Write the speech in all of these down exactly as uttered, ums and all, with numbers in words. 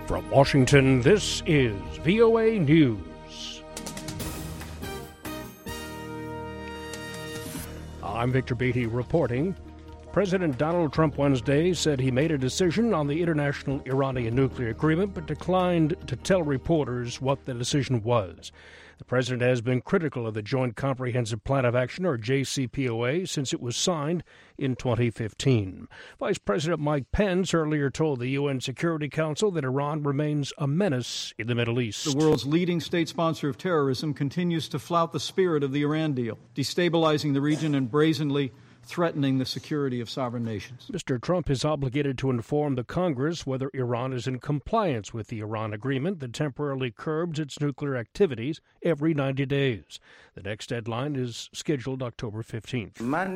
From Washington, this is V O A News. I'm Victor Beatty reporting. President Donald Trump Wednesday said he made a decision on the international Iranian nuclear agreement, but declined to tell reporters what the decision was. The president has been critical of the Joint Comprehensive Plan of Action, or J C P O A, since it was signed in twenty fifteen. Vice President Mike Pence earlier told the U N Security Council that Iran remains a menace in the Middle East. The world's leading state sponsor of terrorism continues to flout the spirit of the Iran deal, destabilizing the region and brazenly threatening the security of sovereign nations. Mister Trump is obligated to inform the Congress whether Iran is in compliance with the Iran agreement that temporarily curbs its nuclear activities every ninety days. The next deadline is scheduled October fifteenth. At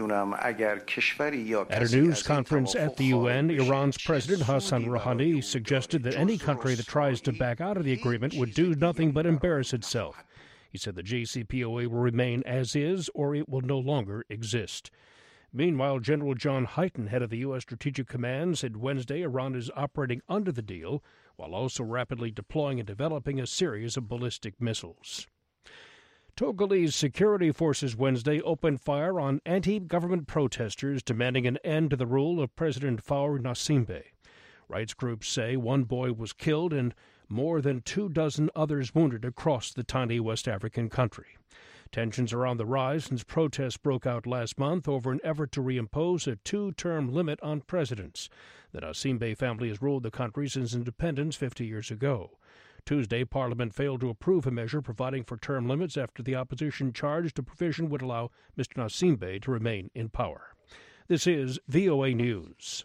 a news conference at the U N, Iran's President Hassan Rouhani suggested that any country that tries to back out of the agreement would do nothing but embarrass itself. He said the J C P O A will remain as is, or it will no longer exist. Meanwhile, General John Hyten, head of the U S. Strategic Command, said Wednesday Iran is operating under the deal while also rapidly deploying and developing a series of ballistic missiles. Togolese security forces Wednesday opened fire on anti-government protesters demanding an end to the rule of President Faure Gnassingbé. Rights groups say one boy was killed and more than two dozen others wounded across the tiny West African country. Tensions are on the rise since protests broke out last month over an effort to reimpose a two-term limit on presidents. The Gnassingbé family has ruled the country since independence fifty years ago. Tuesday, Parliament failed to approve a measure providing for term limits after the opposition charged a provision would allow Mister Gnassingbé to remain in power. This is V O A News.